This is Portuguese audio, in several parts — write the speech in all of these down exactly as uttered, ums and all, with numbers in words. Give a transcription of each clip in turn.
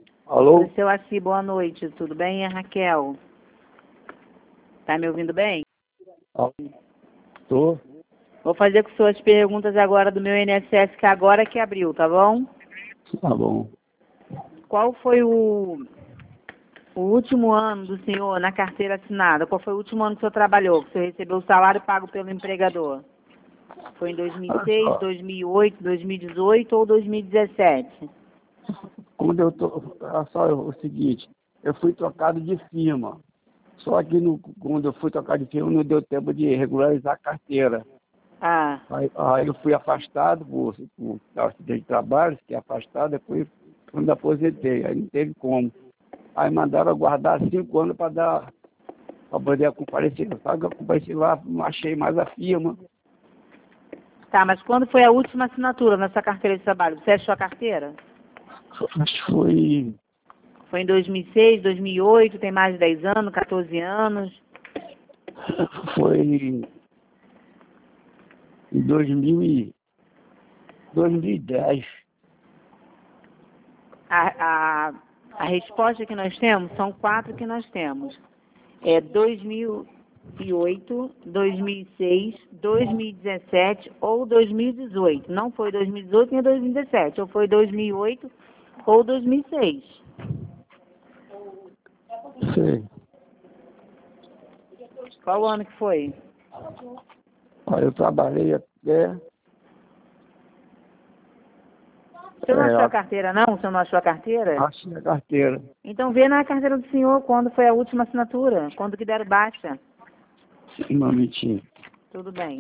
Alô? Seu Assi, boa noite, tudo bem? É Raquel. Tá me ouvindo bem? Tô. Vou fazer com suas perguntas agora do meu I N S S, que agora que abriu, tá bom? Tá bom. Qual foi o, o último ano do senhor na carteira assinada? Qual foi o último ano que o senhor trabalhou, que o senhor recebeu o salário pago pelo empregador? Foi em dois mil e Olha seis, só, dois mil e oito, dois mil e dezoito ou dois mil e dezessete? quando eu tô, olha só o seguinte, eu fui trocado de firma. Só que no, quando eu fui trocado de firma não deu tempo de regularizar a carteira. Ah, Aí, aí eu fui afastado por, por acidente de trabalho, fiquei afastado, depois quando aposentei, aí não teve como. Aí mandaram aguardar cinco anos para dar, para poder comparecer. Sabe que eu compareci lá, não achei mais a firma. tá, mas quando foi a última assinatura na sua carteira de trabalho? Você achou a carteira? Acho que foi Foi em dois mil e seis, dois mil e oito, tem mais de dez anos, quatorze anos. Foi em dois mil e dois mil e dez. A, a, a resposta que nós temos são quatro que nós temos. É dois mil e oito, dois mil e seis, dois mil e dezessete ou dois mil e dezoito. Não foi dois mil e dezoito nem dois mil e dezessete. Ou foi dois mil e oito ou dois mil e seis. Sei. Qual ano que foi? Aí eu trabalhei até. Você não É, achou a a- carteira, não? Você não achou a carteira? achei a carteira. Então vê na carteira do senhor quando foi a última assinatura, quando que deram baixa. Um momentinho. Tudo bem.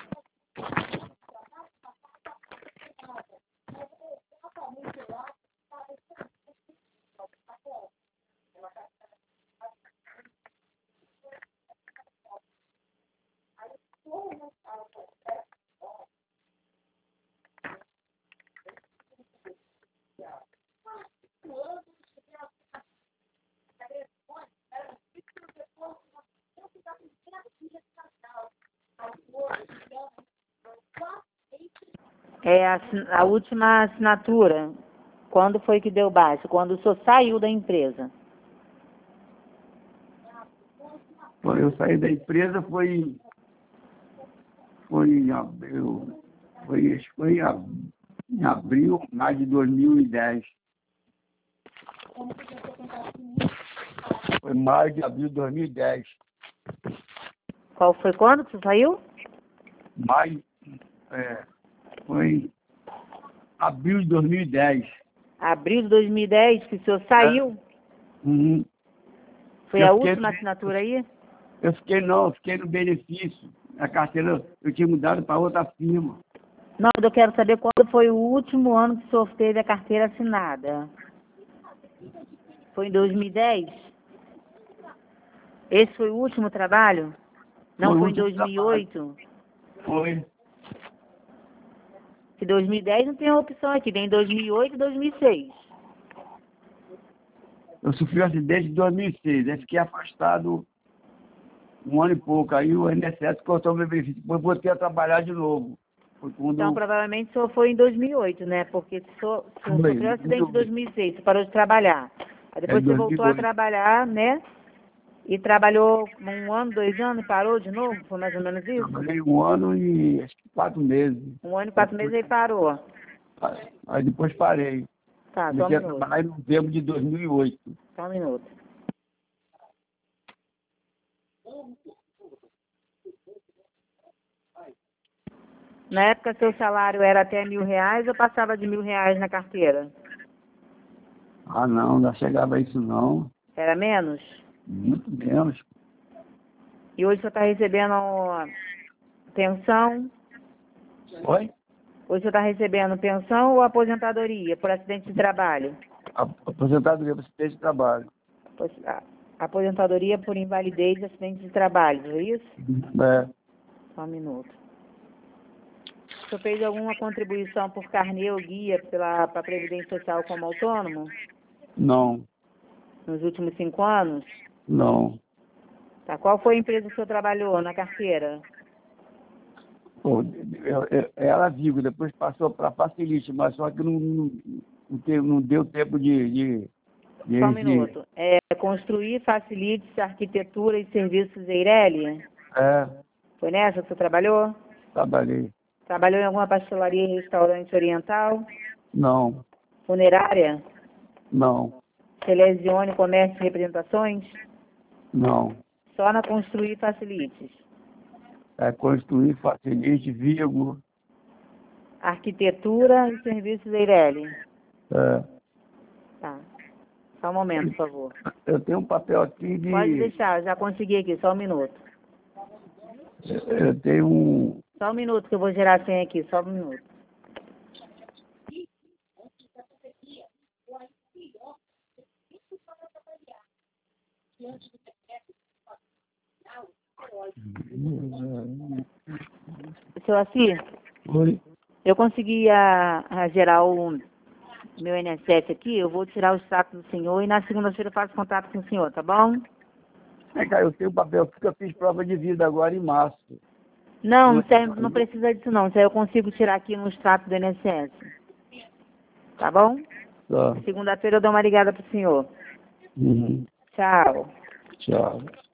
É a, assin- a última assinatura. Quando foi que deu baixa? Quando o senhor saiu da empresa. Quando eu saí da empresa foi. Foi em abril. Foi, acho que foi em ab- em abril, mais de dois mil e dez. Foi maio de abril de dois mil e dez. Qual foi quando que você saiu? Maio. É, foi abril de dois mil e dez. Abril de dois mil e dez que o senhor saiu. Uhum. Foi Eu a fiquei, última assinatura aí? eu fiquei, não, eu fiquei no benefício. A carteira eu tinha mudado para outra firma. Não, eu quero saber quando foi o último ano que o senhor teve a carteira assinada. Foi em dois mil e dez? Esse foi o último trabalho? Não, Foi o foi em último dois mil e trabalho. oito? Foi. Que dois mil e dez não tem a opção aqui, tem dois mil e oito e dois mil e seis. Eu sofri um acidente em dois mil e seis. Aí fiquei afastado um ano e pouco. Aí o I N S S cortou meu benefício. Depois voltei a trabalhar de novo. Foi Então, quando provavelmente o senhor foi em dois mil e oito, né? Porque se o senhor, se o senhor foi, sofreu um acidente em dois dois mil e oito. mil e seis, você parou de trabalhar. Aí É depois você voltou a dois mil e oito. trabalhar, né? E trabalhou um ano, dois anos e parou de novo? Foi mais ou menos isso? Trabalhei um ano e acho que quatro meses. Um ano e Aí quatro meses depois, e parou. aí depois parei. Tá, só um Comecei a minuto. trabalhar em novembro de dois mil e oito. Só um minuto. Na época, seu salário era até mil reais ou passava de mil reais na carteira? Ah, não, não chegava a isso não. Era menos? Muito menos. E hoje você está recebendo ó, pensão? Oi? Hoje você está recebendo pensão ou aposentadoria por acidente de trabalho? A- Aposentadoria para acidente de trabalho. Pois, a- Aposentadoria por invalidez e acidente de trabalho, é isso? É, Só um minuto. O senhor fez alguma contribuição por carnê ou guia para a Previdência Social como autônomo não, nos últimos cinco anos? não. Tá. Qual foi a empresa que o senhor trabalhou na carteira? Pô, eu- eu- ela viu, depois passou para facilite, mas só que não, não, não, teve- não deu tempo de, de, Só um minuto. É, construir, facilite, arquitetura e serviços Eireli? É, Foi nessa que você trabalhou? trabalhei. Trabalhou em alguma pastelaria e restaurante oriental? Não, Funerária? não, Selecione comércio e representações? não. Só na construir facilites. É construir, facilite, vírgula. Arquitetura e serviços Eireli? É. Tá. Só um momento, por favor. Eu tenho um papel aqui de... Pode deixar, eu já consegui aqui, só um minuto. Eu tenho um... Só um minuto que eu vou gerar a senha aqui, só um minuto. Seu Assi, Oi? eu consegui a, a gerar o meu I N S S aqui, eu vou tirar o extrato do senhor e na segunda-feira eu faço contato com o senhor, tá bom? É, cara, eu tenho um papel aqui que eu fiz prova de vida agora em março. Não, não, serve, não precisa disso não, isso aí eu consigo tirar aqui no extrato do I N S S. Tá bom? Tá. Segunda-feira eu dou uma ligada pro senhor. Uhum. Tchau. Tchau.